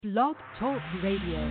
Blog Talk Radio.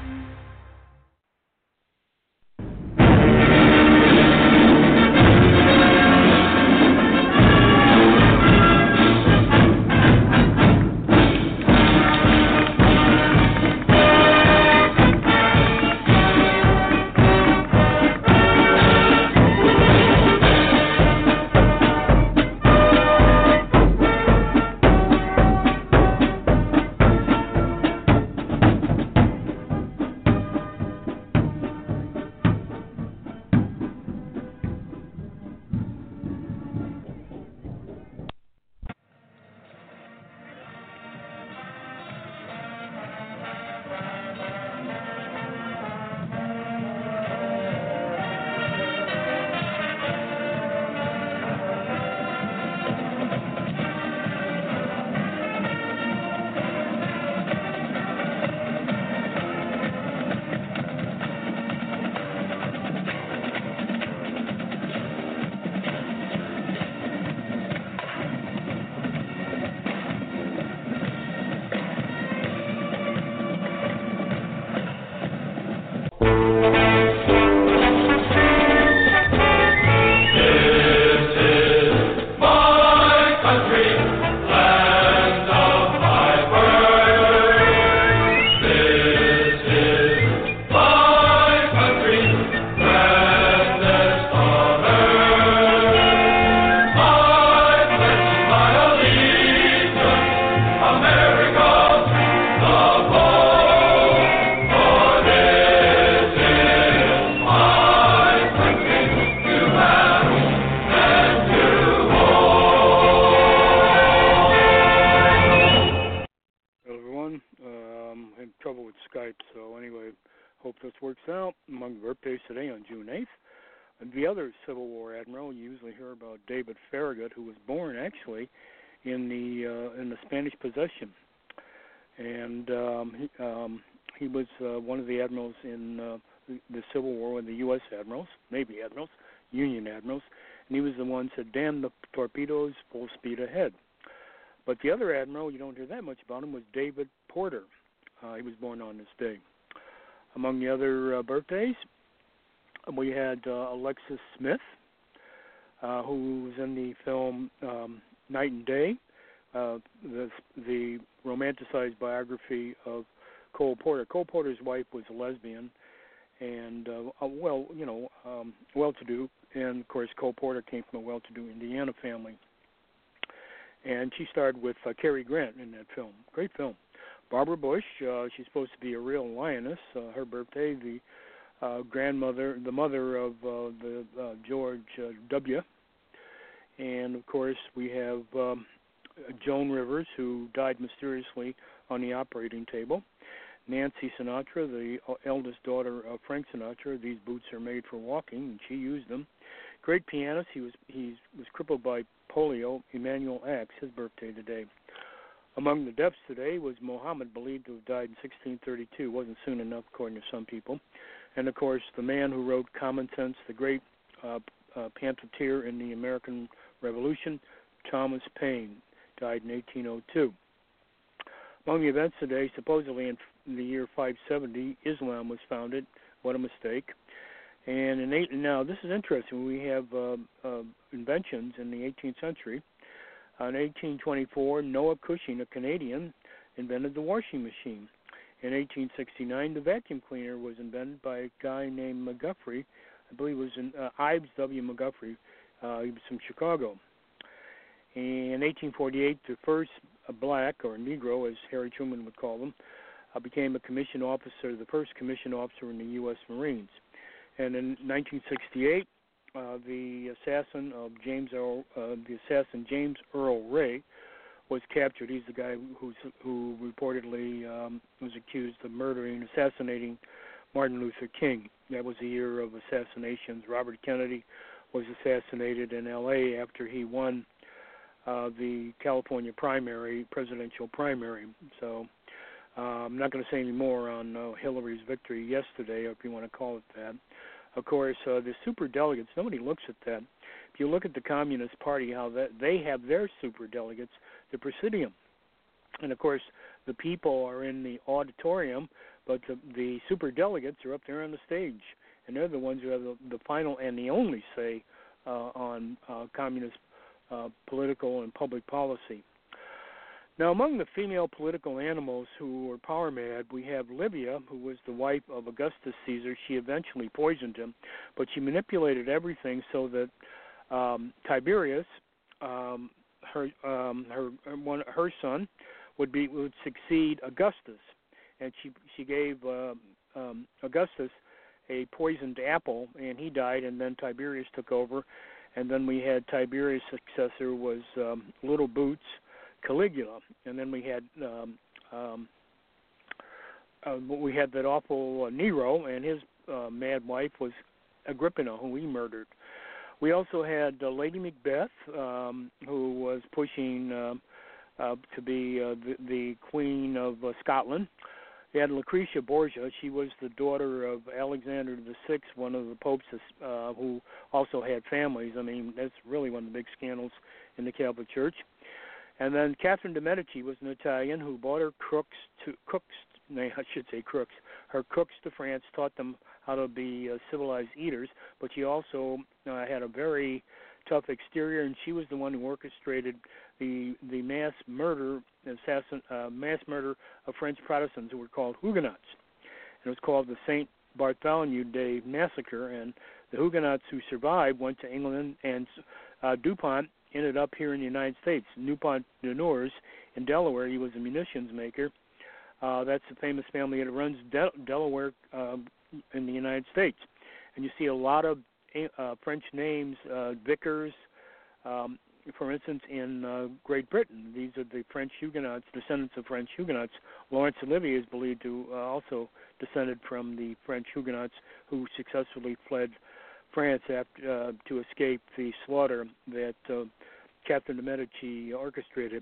The other Civil War admiral, you usually hear about David Farragut, who was born actually in the Spanish possession, and he was one of the admirals in the Civil War with the U.S. admirals, Navy admirals, Union admirals, and he was the one who said, "Damn the torpedoes, full speed ahead." But the other admiral, you don't hear that much about him, was David Porter. He was born on this day. Among the other birthdays, we had Alexis Smith, who was in the film Night and Day, the romanticized biography of Cole Porter. Cole Porter's wife was a lesbian and, well-to-do. And, of course, Cole Porter came from a well-to-do Indiana family. And she starred with Cary Grant in that film. Great film. Barbara Bush, she's supposed to be a real lioness. Her birthday, the grandmother, the mother of the George W. And, of course, we have Joan Rivers, who died mysteriously on the operating table. Nancy Sinatra, the eldest daughter of Frank Sinatra. These boots are made for walking, and she used them. Great pianist. He was crippled by polio. Emanuel Ax, his birthday today. Among the deaths today was Muhammad, believed to have died in 1632. Wasn't soon enough, according to some people. And, of course, the man who wrote Common Sense, the great pamphleteer in the American Revolution, Thomas Paine, died in 1802. Among the events today, supposedly in the year 570, Islam was founded. What a mistake. And now, this is interesting. We have inventions in the 18th century. In 1824, Noah Cushing, a Canadian, invented the washing machine. In 1869, the vacuum cleaner was invented by a guy named McGuffrey. I believe it was Ives W. McGuffrey. He was from Chicago. In 1848, the first black, or Negro, as Harry Truman would call them, became a commissioned officer, the first commissioned officer in the U.S. Marines. And in 1968, the assassin James Earl Ray was captured. He's the guy who reportedly was accused of assassinating Martin Luther King. That was the year of assassinations. Robert Kennedy was assassinated in L.A. after he won the California presidential primary. So I'm not going to say any more on Hillary's victory yesterday, if you want to call it that. Of course, the superdelegates, nobody looks at that. If you look at the Communist Party, how that they have their superdelegates, the Presidium. And, of course, the people are in the auditorium, but the super delegates are up there on the stage, and they're the ones who have the final and the only say on communist political and public policy. Now, among the female political animals who were power mad, we have Livia, who was the wife of Augustus Caesar. She eventually poisoned him, but she manipulated everything so that Tiberius, her son, would succeed Augustus, and she gave Augustus a poisoned apple, and he died, and then Tiberius took over, and then we had Tiberius' successor was Little Boots, Caligula, and then we had that awful Nero, and his mad wife was Agrippina, who he murdered. We also had Lady Macbeth, who was pushing to be the Queen of Scotland. We had Lucretia Borgia. She was the daughter of Alexander VI, one of the popes who also had families. I mean, that's really one of the big scandals in the Catholic Church. And then Catherine de' Medici was an Italian who brought her crooks to France, taught them how to be civilized eaters, but she also had a very tough exterior, and she was the one who orchestrated the mass murder of French Protestants who were called Huguenots. And it was called the St. Bartholomew Day Massacre, and the Huguenots who survived went to England, and DuPont ended up here in the United States. DuPont de Nemours in Delaware, he was a munitions maker. That's the famous family that runs Delaware in the United States. And you see a lot of French names, Vickers, for instance, in Great Britain. These are the French Huguenots, descendants of French Huguenots. Laurence Olivier is believed to also descended from the French Huguenots who successfully fled France after, to escape the slaughter that Catherine de' Medici orchestrated.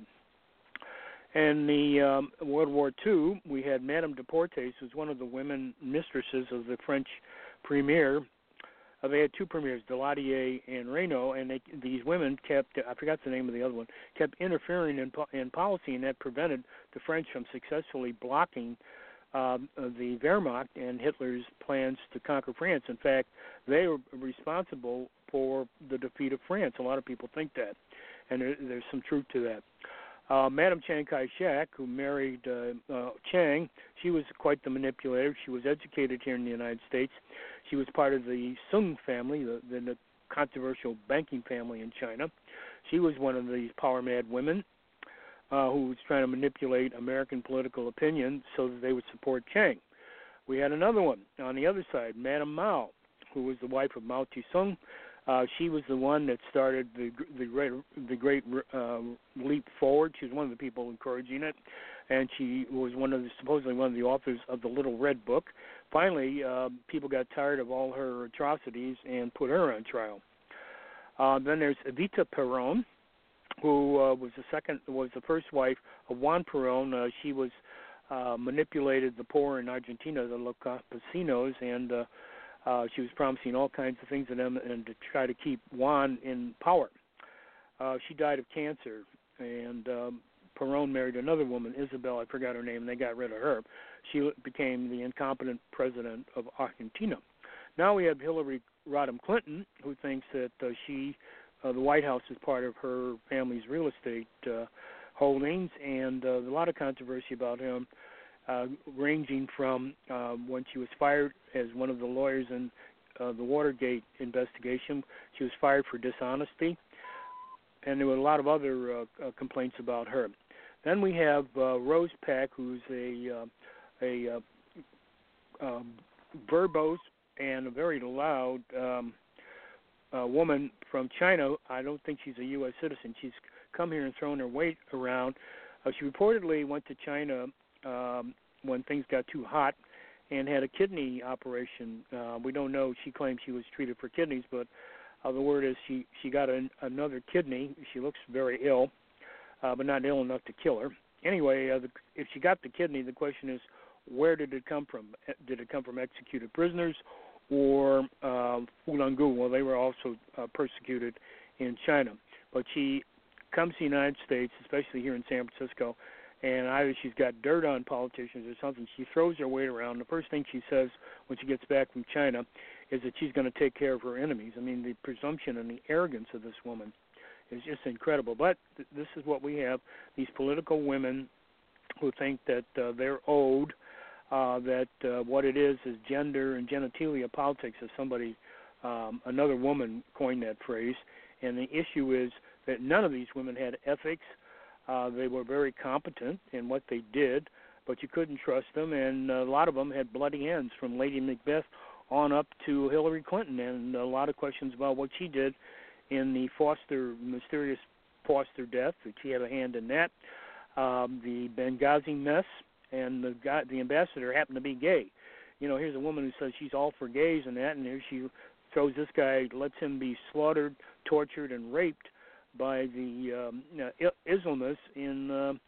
In the World War II, we had Madame de Portes, who was one of the women mistresses of the French premier. They had two premiers, Daladier and Reynaud, and these women kept, I forgot the name of the other one, kept interfering in policy, and that prevented the French from successfully blocking the Wehrmacht and Hitler's plans to conquer France. In fact, they were responsible for the defeat of France. A lot of people think that, and there's some truth to that. Madame Chiang Kai-shek, who married Chiang, she was quite the manipulator. She was educated here in the United States. She was part of the Sung family, the controversial banking family in China. She was one of these power-mad women who was trying to manipulate American political opinion so that they would support Chiang. We had another one on the other side, Madame Mao, who was the wife of Mao Tse-tung. She was the one that started the great leap forward. She was one of the people encouraging it, and she was supposedly one of the authors of the Little Red Book. Finally, people got tired of all her atrocities and put her on trial. Then there's Evita Peron, who was the first wife of Juan Perón. She was manipulated the poor in Argentina, the Los Campesinos, and she was promising all kinds of things to them and to try to keep Juan in power. She died of cancer, and Perón married another woman, Isabel, I forgot her name, and they got rid of her. She became the incompetent president of Argentina. Now we have Hillary Rodham Clinton, who thinks that the White House is part of her family's real estate holdings, and a lot of controversy about him, ranging from when she was fired as one of the lawyers in the Watergate investigation. She was fired for dishonesty, and there were a lot of other complaints about her. Then we have Rose Pak, who's a verbose and a very loud woman from China. I don't think she's a U.S. citizen. She's come here and thrown her weight around. She reportedly went to China when things got too hot and had a kidney operation. We don't know. She claims she was treated for kidneys, but the word is she got another kidney. She looks very ill, but not ill enough to kill her. Anyway, if she got the kidney, the question is, where did it come from? Did it come from executed prisoners or Falun Gong? Well, they were also persecuted in China. But she comes to the United States, especially here in San Francisco, either she's got dirt on politicians or something. She throws her weight around. The first thing she says when she gets back from China is that she's going to take care of her enemies. I mean, the presumption and the arrogance of this woman is just incredible. But this is what we have, these political women who think that they're owed, that what it is gender and genitalia politics, as somebody, another woman coined that phrase. And the issue is that none of these women had ethics. They were very competent in what they did, but you couldn't trust them, and a lot of them had bloody ends, from Lady Macbeth on up to Hillary Clinton, and a lot of questions about what she did in the mysterious Foster death, that she had a hand in that, the Benghazi mess, and the ambassador happened to be gay. You know, here's a woman who says she's all for gays and that, and here she throws this guy, lets him be slaughtered, tortured, and raped by the Islamists in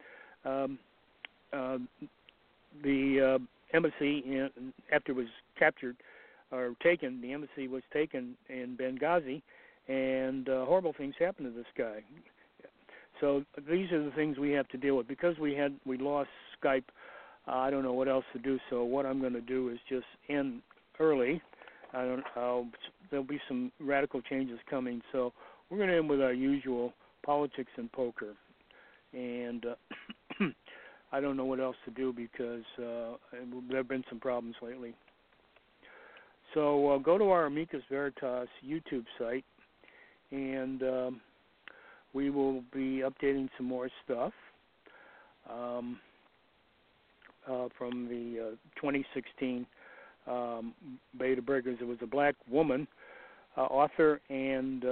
the embassy after it was captured or taken. The embassy was taken in Benghazi, and horrible things happened to this guy. So these are the things we have to deal with. Because we lost Skype, I don't know what else to do. So what I'm going to do is just end early. There'll be some radical changes coming. So we're going to end with our usual politics and poker. And I don't know what else to do because there have been some problems lately. So go to our Amicus Veritas YouTube site, and we will be updating some more stuff from the 2016 Beta Breakers. It was a black woman, author and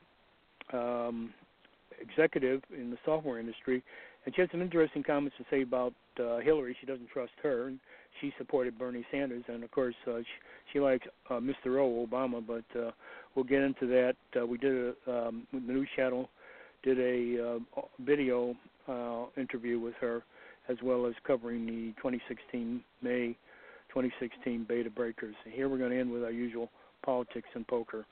executive in the software industry, and she had some interesting comments to say about Hillary. She doesn't trust her, and she supported Bernie Sanders, and of course she likes Mr. Obama, but we'll get into that. We did the News Channel did a video interview with her, as well as covering the May 2016 Beta Breakers. And here we're going to end with our usual politics and poker.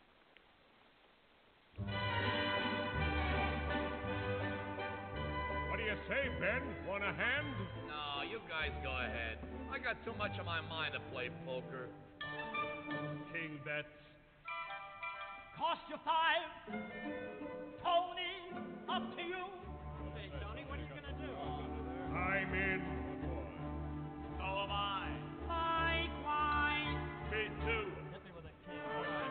What do you say, Ben? Want a hand? No, you guys go ahead. I got too much on my mind to play poker. King bets. Cost you 5. Tony, up to you. Hey, Tony, what are you going to do? I'm in. So am I. Likewise. Me too. Hit me with a king.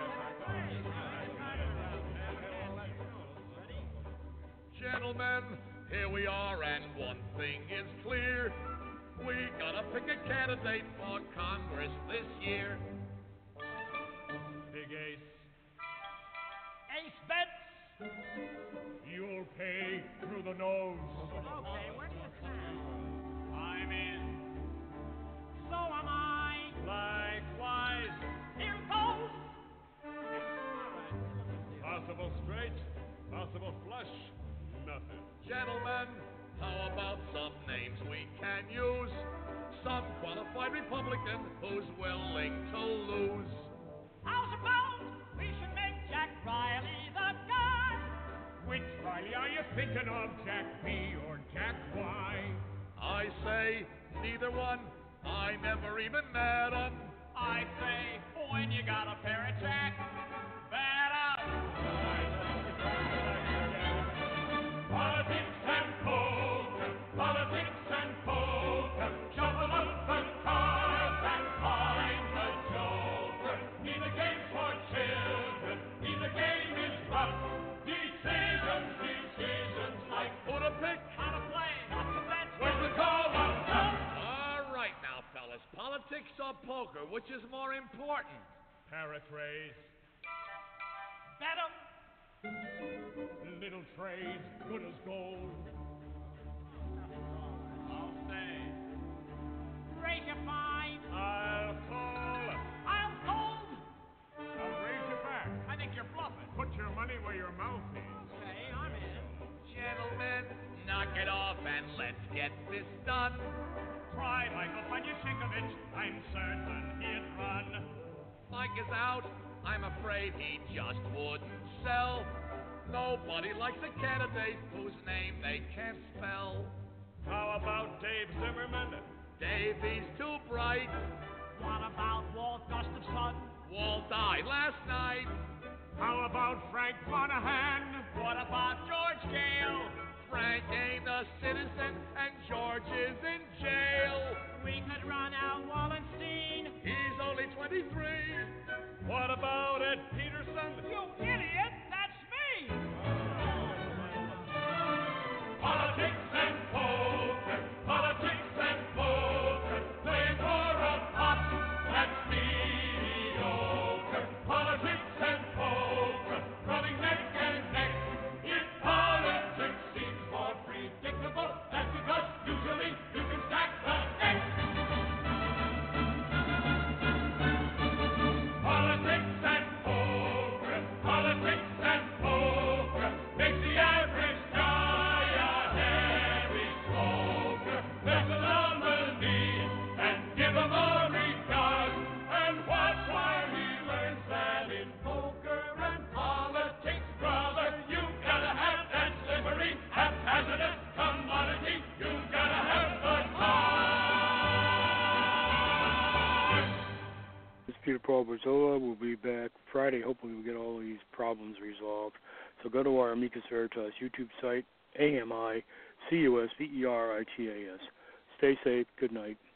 Gentlemen, here we are, and one thing is clear. We gotta pick a candidate for Congress this year. Big Ace. Ace bets. You'll pay through the nose. Okay, where do you stand? I'm in. So am I. Likewise. Here goes. Possible straight, possible flush. Nothing. Gentlemen, how about some names we can use? Some qualified Republican who's willing to lose. How's about we should make Jack Riley the guy? Which Riley are you thinking of, Jack B or Jack Y? I say neither one. I never even met 'em. I say when you got a pair of Jack, better. Politics and poker, politics and poker, shuffle up the cards and find the joker. Neither game's for children, neither game is rough. Decisions like Who to pick? How to play, not to bet. when the call of love. All right now, fellas. Politics or poker, which is more important? Paraphrase, Bet 'em. little trade, good as gold. I'll say. Raise your 5. I'll call, I'll fold. I'll raise you back. I think you're bluffing. Put your money where your mouth is. Okay, I'm in. Gentlemen, knock it off and let's get this done. Try Michael Panyasinkovich, I'm certain he'd run. Mike is out. I'm afraid he just wouldn't sell. Nobody likes a candidate whose name they can't spell. How about Dave Zimmerman? Davey's too bright. What about Walt Gustafson? Walt died last night. How about Frank Monahan? What about George Gale? Frank ain't a citizen and George is in jail. We could run out Wallenstein. He's only 23. What about Ed Peterson? You idiot, that's me! Politics and poker, politics and poker, playing for a pot that's mediocre. Politics and poker, running neck and neck. If politics seems more predictable, that's because usually you can stack the deck. Politics and poker, politics and poker, makes the average guy a heavy smoker. There's a nominee and give him a regard, and watch while he learns that in poker and politics, brother, you gotta have that slippery, haphazardous commodity. You gotta have the card. This is Peter Paul Barzola. We'll be back Friday. Hopefully we'll get all these problems resolved. So go to our Amicus Veritas YouTube site, AMICUSVERITAS. Stay safe. Good night.